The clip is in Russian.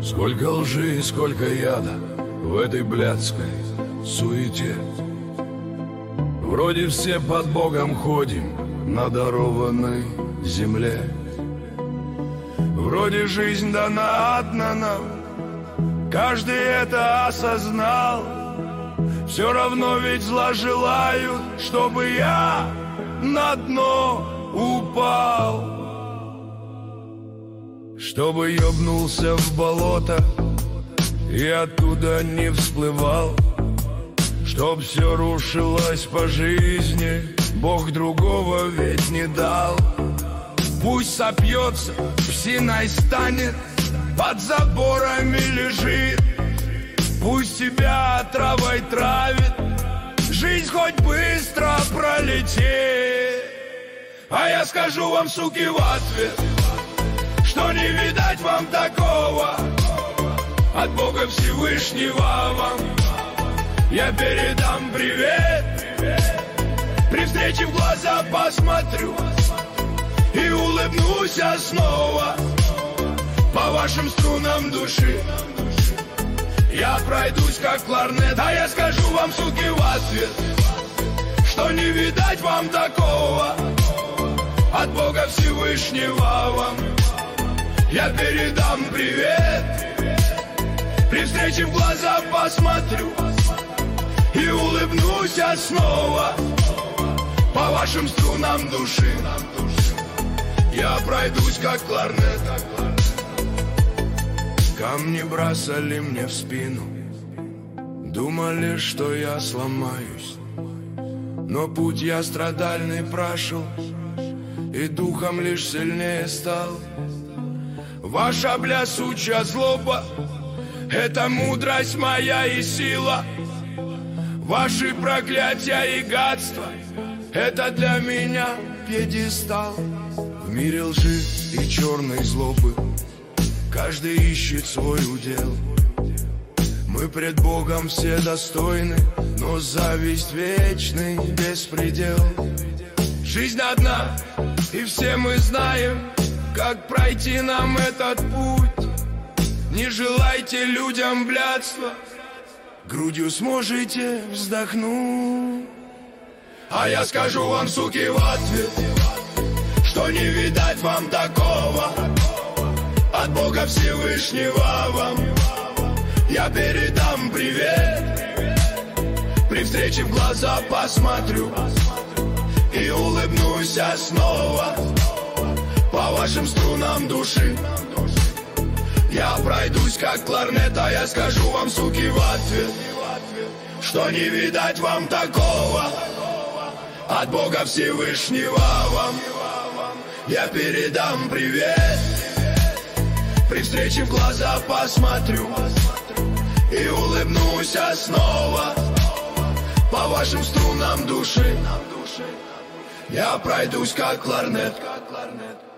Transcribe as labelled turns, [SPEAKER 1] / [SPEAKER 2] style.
[SPEAKER 1] Сколько лжи и сколько яда в этой блядской суете. Вроде все под Богом ходим на дарованной земле. Вроде жизнь дана одна нам, каждый это осознал. Все равно ведь зла желают, чтобы я на дно упал, чтобы ёбнулся в болото и оттуда не всплывал, чтоб все рушилось по жизни, Бог другого ведь не дал. Пусть сопьется, псиной станет, под заборами лежит, пусть себя отравой травит, жизнь хоть быстро пролетит. А я скажу вам, суки, в ответ, что не видать вам такого от Бога Всевышнего вам. Я передам привет, при встрече в глаза посмотрю и улыбнусь я снова по вашим струнам души. Я пройдусь как кларнет, а я скажу вам, суки, в ответ, что не видать вам такого от Бога Всевышнего вам. Я передам привет, при встрече в глаза посмотрю и улыбнусь я снова по вашим струнам души. Я пройдусь как кларнет. Камни бросали мне в спину, думали, что я сломаюсь, но путь я страдальный прошел и духом лишь сильнее стал. Ваша блясучая злоба — это мудрость моя и сила. Ваши проклятия и гадства — это для меня пьедестал. В мире лжи и черной злобы каждый ищет свой удел. Мы пред Богом все достойны, но зависть вечный беспредел. Жизнь одна, и все мы знаем, как пройти нам этот путь. Не желайте людям блядства, грудью сможете вздохнуть. А я скажу вам, суки, в ответ, что не видать вам такого от Бога Всевышнего вам. Я передам привет, при встрече в глаза посмотрю и улыбнусь я снова по вашим струнам души. Я пройдусь как кларнет, а я скажу вам, суки, в ответ, что не видать вам такого от Бога Всевышнего вам. Я передам привет, при встрече в глаза посмотрю и улыбнусь я снова по вашим струнам души. Я пройдусь как кларнет.